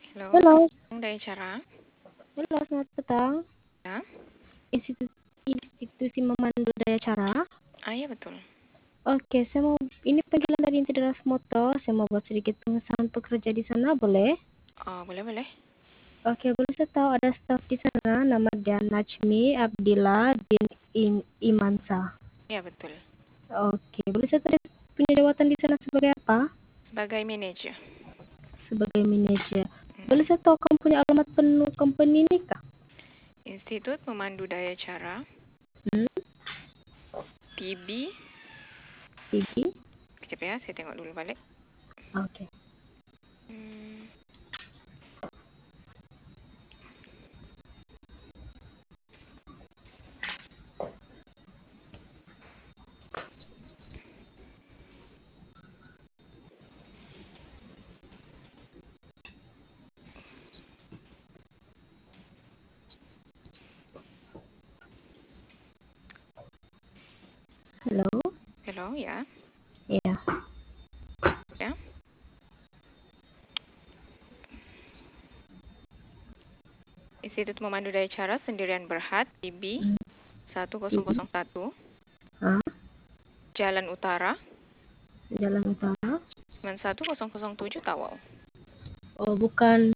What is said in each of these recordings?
Halo, Halo, dari cara halo, selamat petang. ya? Institusi Memandu Daya Cara. Iya betul. Oke, ini panggilan dari Intideras Motor. Saya mau buat sedikit pengesahan pekerja di sana, boleh? Oh, boleh. Oke, boleh saya tahu ada staf di sana, nama dia Najmi Abdillah bin Imansa. Iya betul. Oke, boleh saya tahu dia punya jabatan di sana sebagai apa? Sebagai manajer. Sebagai manajer. Boleh Mm-mm. saya tahu kamu punya alamat penuh company ini kah? Institut Pemandu Daya Cara, Hmm? TB. TV? Kejap ya, saya tengok dulu balik. Oke. Hmm, Halo? Hello, ya. Iya. Ya. Institut Pemandu Daya Cara Sendirian Berhad, TB Hmm, TV? 1001, Ah, Jalan Utara, Jalan Utara. 91007 Tawau. Oh, bukan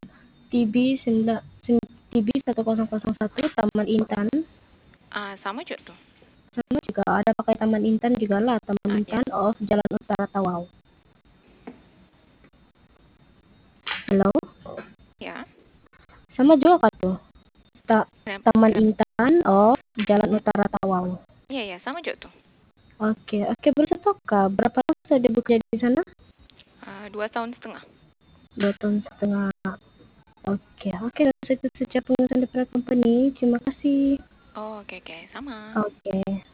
TB 1001 Taman Intan. Sama juga tuh. Sama juga ada pakai Taman Intan juga lah, Taman Ya. Intan of Jalan Utara Tawau. Halo, Ya. sama juga kah tuh? Taman Kenapa? Intan of Jalan Utara Tawau. Iya, sama juga tuh. Oke, boleh tahu kah berapa lama sudah bekerja di sana? 2 tahun setengah. 2 tahun setengah. Oke, itu saja penjelasan dari company. Terima kasih. Oh, oke, sama. Oke.